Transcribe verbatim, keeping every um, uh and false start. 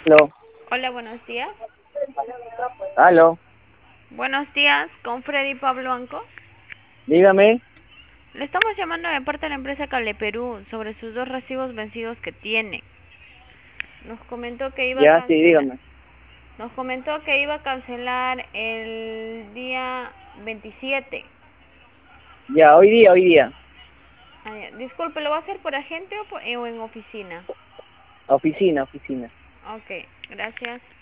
Aló, Hola, buenos días. aló, Buenos días, con Freddy Pablo Anco. dígame. Le estamos llamando de parte de la empresa Cable Perú sobre sus dos recibos vencidos que tiene. Nos comentó que iba a Ya, sí, cancelar. dígame. Nos comentó que iba a cancelar el día veintisiete. Ya, hoy día, hoy día. Ah, ya. Disculpe, ¿lo va a hacer por agente o, por- o en oficina? Oficina, oficina. Ok, gracias.